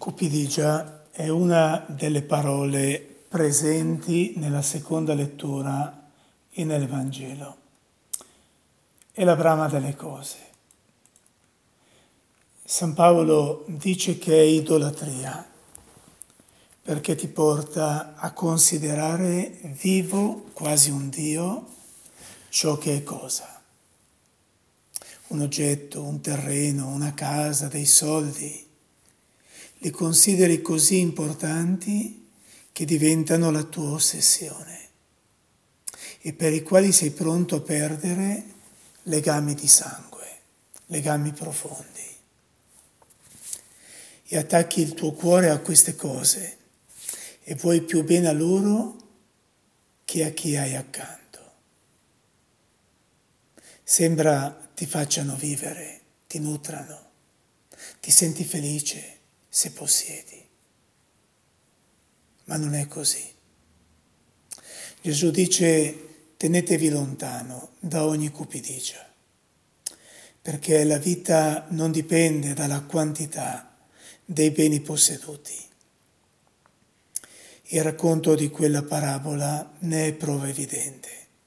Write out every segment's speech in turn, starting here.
Cupidigia è una delle parole presenti nella seconda lettura e nel Vangelo. È la brama delle cose. San Paolo dice che è idolatria perché ti porta a considerare vivo, quasi un Dio, ciò che è cosa. Un oggetto, un terreno, una casa, dei soldi. Li consideri così importanti che diventano la tua ossessione e per i quali sei pronto a perdere legami di sangue, legami profondi. E attacchi il tuo cuore a queste cose e vuoi più bene a loro che a chi hai accanto. Sembra ti facciano vivere, ti nutrano, ti senti felice se possiedi. Ma non è così. Gesù dice: tenetevi lontano da ogni cupidigia, perché la vita non dipende dalla quantità dei beni posseduti. Il racconto di quella parabola ne è prova evidente.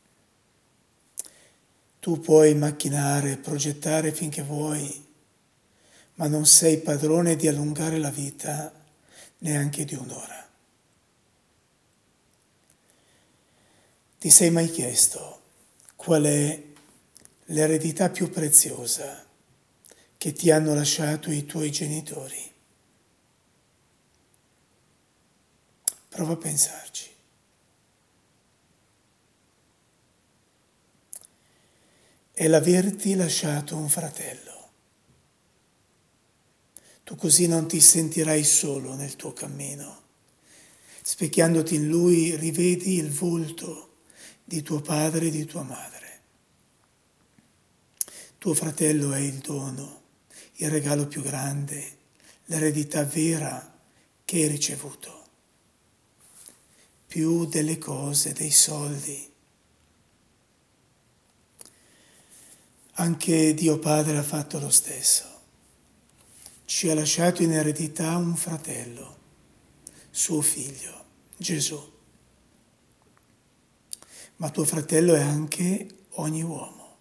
Tu puoi macchinare, progettare finché vuoi, ma non sei padrone di allungare la vita neanche di un'ora. Ti sei mai chiesto qual è l'eredità più preziosa che ti hanno lasciato i tuoi genitori? Prova a pensarci. È l'averti lasciato un fratello. Tu così non ti sentirai solo nel tuo cammino. Specchiandoti in lui rivedi il volto di tuo padre e di tua madre. Tuo fratello è il dono, il regalo più grande, l'eredità vera che hai ricevuto. Più delle cose, dei soldi. Anche Dio Padre ha fatto lo stesso. Ci ha lasciato in eredità un fratello, suo figlio, Gesù. Ma tuo fratello è anche ogni uomo.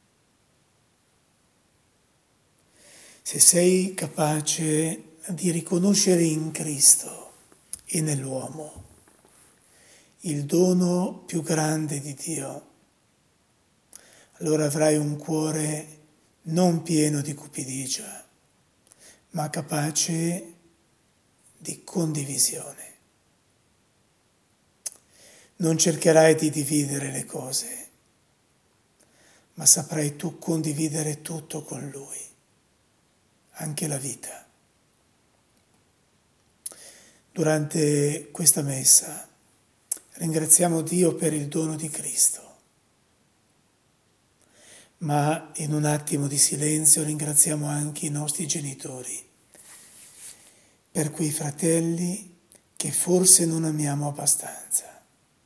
Se sei capace di riconoscere in Cristo e nell'uomo il dono più grande di Dio, allora avrai un cuore non pieno di cupidigia, ma capace di condivisione. Non cercherai di dividere le cose, ma saprai tu condividere tutto con Lui, anche la vita. Durante questa messa ringraziamo Dio per il dono di Cristo, ma in un attimo di silenzio ringraziamo anche i nostri genitori per quei fratelli che forse non amiamo abbastanza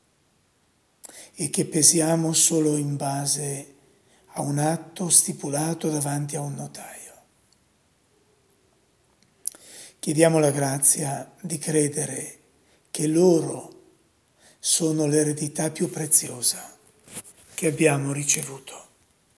e che pesiamo solo in base a un atto stipulato davanti a un notaio. Chiediamo la grazia di credere che loro sono l'eredità più preziosa che abbiamo ricevuto.